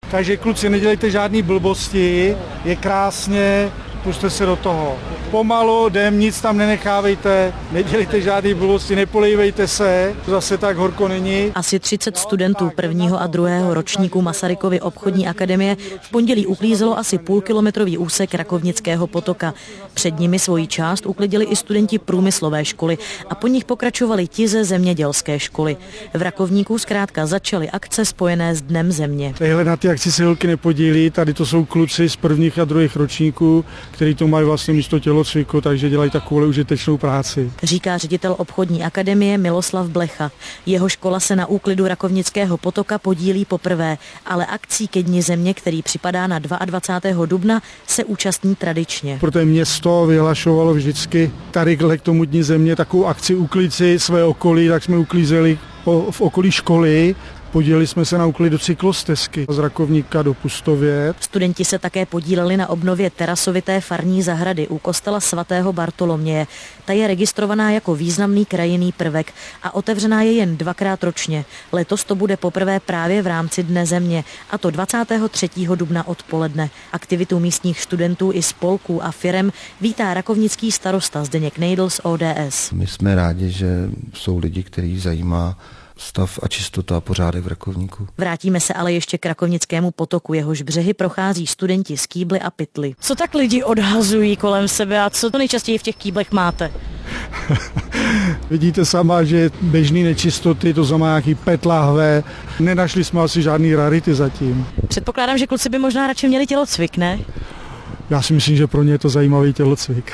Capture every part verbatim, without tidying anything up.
Takže kluci, nedělejte žádný blbosti, je krásně, puste se do toho. Pomalu, jdem, nic tam nenechávejte, nedělejte žádný blbosti, nepolejvejte se, zase tak horko není. Asi třicet studentů prvního a druhého ročníku Masarykovy obchodní akademie v pondělí uklízelo asi půlkilometrový úsek Rakovnického potoka. Před nimi svoji část uklidili i studenti průmyslové školy a po nich pokračovali ti ze zemědělské školy. V Rakovníku zkrátka začaly akce spojené s Dnem země. Tadyhle na ty akci se holky nepodílí, tady to jsou kluci z prvních a druhých ročníků, kteří to mají vlastně místo tělocviku, takže dělají takovou užitečnou práci. Říká ředitel obchodní akademie Miloslav Blecha. Jeho škola se na úklidu Rakovnického potoka podílí poprvé, ale akcí ke Dni země, který připadá na dvacátého druhého dubna, se účastní tradičně. Protože město vyhlašovalo vždycky tady k tomu Dni země takovou akci uklid si své okolí, tak jsme uklízeli v okolí školy. Podíleli jsme se na úklidu cyklostezky z Rakovníka do Pustovět. Studenti se také podíleli na obnově terasovité farní zahrady u kostela svatého Bartoloměje. Ta je registrovaná jako významný krajinný prvek a otevřená je jen dvakrát ročně. Letos to bude poprvé právě v rámci Dne země, a to dvacátého třetího dubna odpoledne. Aktivitu místních studentů i spolků a firem vítá rakovnický starosta Zdeněk Nejdl z O D S. My jsme rádi, že jsou lidi, který zajímá stav a čistota a pořádek v Rakovníku. Vrátíme se ale ještě k Rakovnickému potoku, jehož břehy prochází studenti z Kýbly a Pytly. Co tak lidi odhazují kolem sebe a co to nejčastěji v těch kýblech máte? Vidíte sama, že běžný nečistoty, to znamená nějaký pet lahve. Nenašli jsme asi žádný rarity zatím. Předpokládám, že kluci by možná radši měli tělocvik, ne? Já si myslím, že pro ně je to zajímavý tělocvik.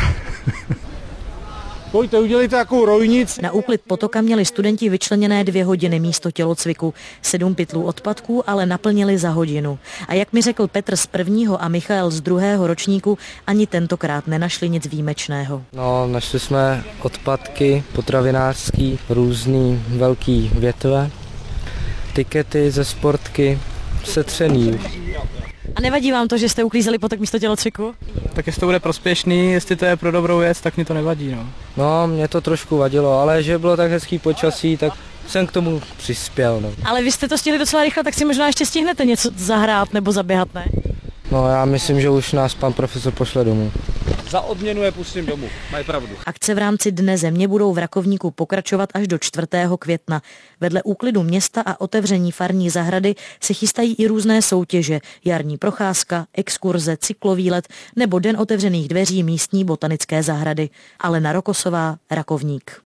Pojďte, udělejte takovou rojnici. Na úklid potoka měli studenti vyčleněné dvě hodiny místo tělocviku. Sedm pytlů odpadků ale naplnili za hodinu. A jak mi řekl Petr z prvního a Michal z druhého ročníku, ani tentokrát nenašli nic výjimečného. No, našli jsme odpadky potravinářský, různý velký větve, tikety ze sportky, setřený. A nevadí vám to, že jste uklízeli potok místo tělocviku? Tak jestli to bude prospěšný, jestli to je pro dobrou věc, tak mi to nevadí. No, no mě to trošku vadilo, ale že bylo tak hezký počasí, tak jsem k tomu přispěl. No. Ale vy jste to stihli docela rychle, tak si možná ještě stihnete něco zahrát nebo zaběhat, ne? No já myslím, že už nás pan profesor pošle domů. Za odměnu je pustím domů, mají pravdu. Akce v rámci Dne země budou v Rakovníku pokračovat až do čtvrtého května. Vedle úklidu města a otevření farní zahrady se chystají i různé soutěže, jarní procházka, exkurze, cyklovýlet nebo Den otevřených dveří místní botanické zahrady. Alena Rokosová, Rakovník.